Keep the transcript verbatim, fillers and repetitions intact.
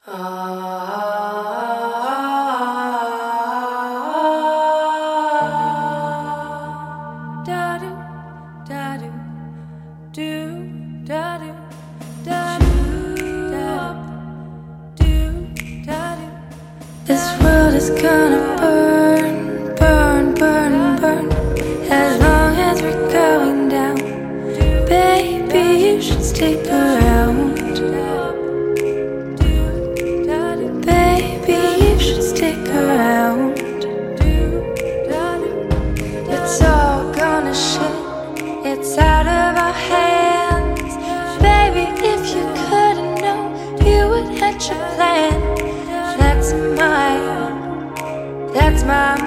This world is gonna burn, burn, burn, burn, as long as we're going down. Baby, you should stick around. Baby, you should stick around. It's all gonna shit, it's out of our hands. Baby, if you couldn't know, you would hatch a plan. That's my, that's my